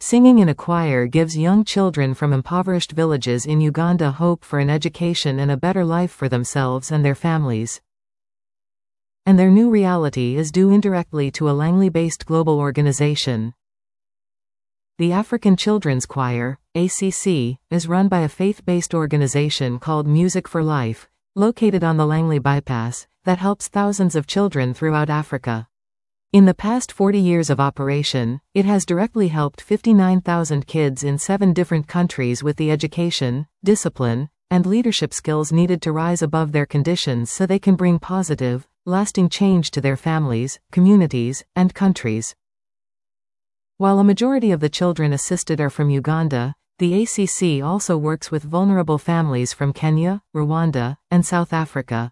Singing in a choir gives young children from impoverished villages in Uganda hope for an education and a better life for themselves and their families. And their new reality is due indirectly to a Langley-based global organization. The African Children's Choir, ACC, is run by a faith-based organization called Music for Life, located on the Langley Bypass, that helps thousands of children throughout Africa. In the past 40 years of operation, it has directly helped 59,000 kids in 7 different countries with the education, discipline, and leadership skills needed to rise above their conditions so they can bring positive, lasting change to their families, communities, and countries. While a majority of the children assisted are from Uganda, the ACC also works with vulnerable families from Kenya, Rwanda, and South Africa.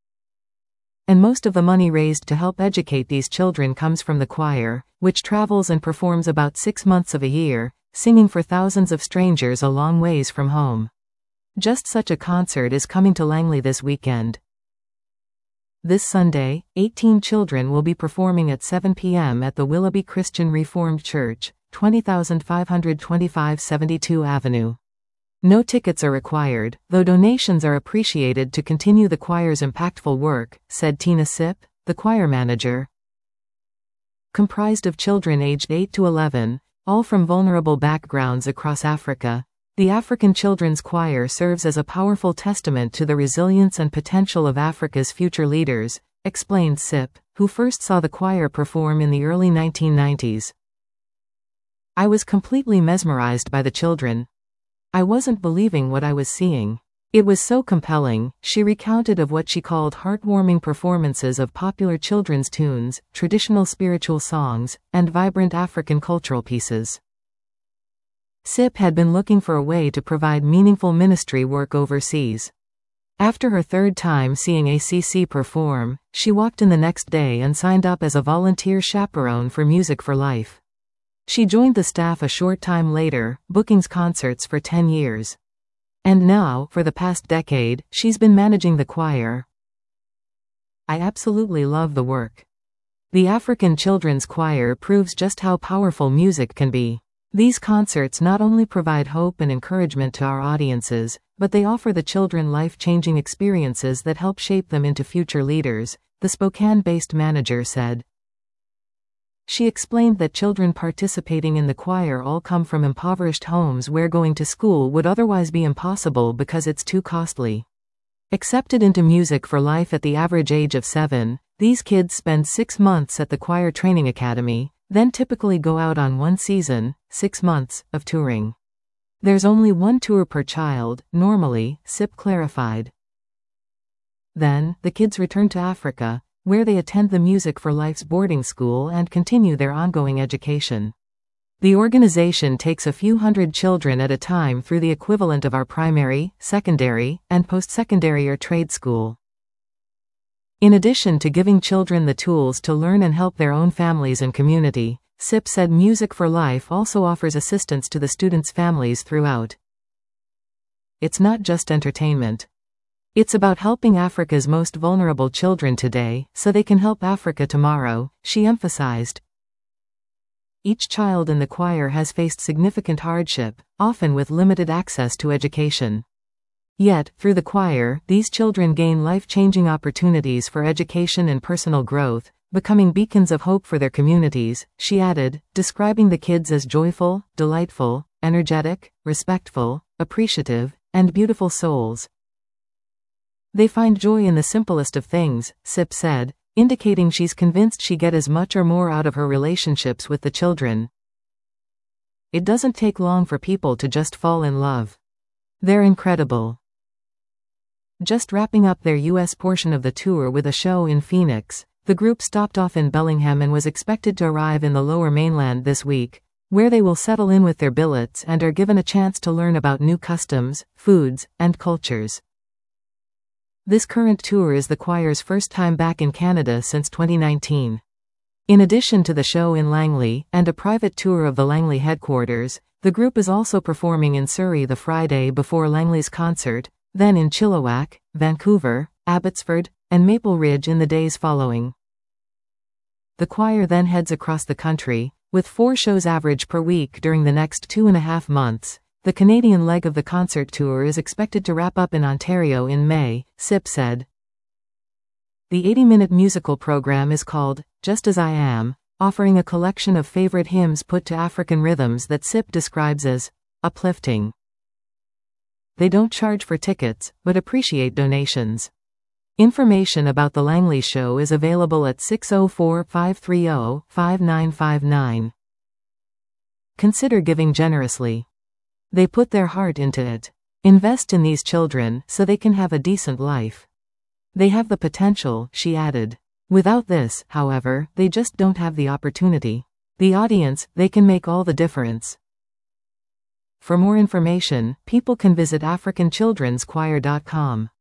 And most of the money raised to help educate these children comes from the choir, which travels and performs about 6 months of a year, singing for thousands of strangers a long ways from home. Just such a concert is coming to Langley this weekend. This Sunday, 18 children will be performing at 7 p.m. at the Willoughby Christian Reformed Church, 20,525 72 Avenue. No tickets are required, though donations are appreciated to continue the choir's impactful work, said Tina Sipp, the choir manager. Comprised of children aged 8 to 11, all from vulnerable backgrounds across Africa, the African Children's Choir serves as a powerful testament to the resilience and potential of Africa's future leaders, explained Sipp, who first saw the choir perform in the early 1990s. I was completely mesmerized by the children. I wasn't believing what I was seeing. It was so compelling, she recounted of what she called heartwarming performances of popular children's tunes, traditional spiritual songs, and vibrant African cultural pieces. Sipp had been looking for a way to provide meaningful ministry work overseas. After her 3rd time seeing ACC perform, she walked in the next day and signed up as a volunteer chaperone for Music for Life. She joined the staff a short time later, booking concerts for 10 years. And now, for the past decade, she's been managing the choir. I absolutely love the work. The African Children's Choir proves just how powerful music can be. These concerts not only provide hope and encouragement to our audiences, but they offer the children life-changing experiences that help shape them into future leaders, the Spokane-based manager said. She explained that children participating in the choir all come from impoverished homes where going to school would otherwise be impossible because it's too costly. Accepted into Music for Life at the average age of 7, these kids spend 6 months at the choir training academy, then typically go out on 1 season, 6 months, of touring. There's only 1 tour per child, normally, Sipp clarified. Then, the kids return to Africa, where they attend the Music for Life's boarding school and continue their ongoing education. The organization takes a few hundred children at a time through the equivalent of our primary, secondary, and post-secondary or trade school. In addition to giving children the tools to learn and help their own families and community, Sipp said Music for Life also offers assistance to the students' families throughout. It's not just entertainment. It's about helping Africa's most vulnerable children today, so they can help Africa tomorrow, she emphasized. Each child in the choir has faced significant hardship, often with limited access to education. Yet, through the choir, these children gain life-changing opportunities for education and personal growth, becoming beacons of hope for their communities, she added, describing the kids as joyful, delightful, energetic, respectful, appreciative, and beautiful souls. They find joy in the simplest of things, Sipp said, indicating she's convinced she get as much or more out of her relationships with the children. It doesn't take long for people to just fall in love. They're incredible. Just wrapping up their U.S. portion of the tour with a show in Phoenix, the group stopped off in Bellingham and was expected to arrive in the Lower Mainland this week, where they will settle in with their billets and are given a chance to learn about new customs, foods, and cultures. This current tour is the choir's first time back in Canada since 2019. In addition to the show in Langley, and a private tour of the Langley headquarters, the group is also performing in Surrey the Friday before Langley's concert, then in Chilliwack, Vancouver, Abbotsford, and Maple Ridge in the days following. The choir then heads across the country, With 4 shows average per week during the next 2.5 months, the Canadian leg of the concert tour is expected to wrap up in Ontario in May, SIP said. The 80-minute musical program is called Just As I Am, offering a collection of favorite hymns put to African rhythms that SIP describes as uplifting. They don't charge for tickets, but appreciate donations. Information about the Langley Show is available at 604-530-5959. Consider giving generously. They put their heart into it. Invest in these children so they can have a decent life. They have the potential, she added. Without this, however, they just don't have the opportunity. The audience, they can make all the difference. For more information, people can visit AfricanChildren'sChoir.com.